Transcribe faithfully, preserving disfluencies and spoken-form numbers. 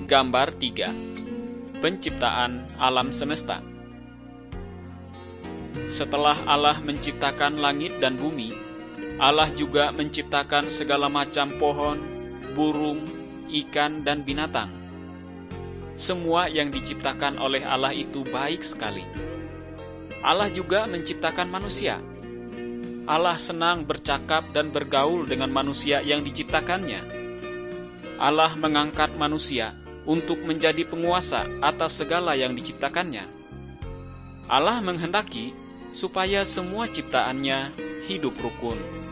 Gambar tiga. Penciptaan alam semesta. Setelah Allah menciptakan langit dan bumi, Allah juga menciptakan segala macam pohon, burung, ikan, dan binatang. Semua yang diciptakan oleh Allah itu baik sekali. Allah juga menciptakan manusia. Allah senang bercakap dan bergaul dengan manusia yang diciptakannya. Allah mengangkat manusia untuk menjadi penguasa atas segala yang diciptakannya. Allah menghendaki supaya semua ciptaannya hidup rukun.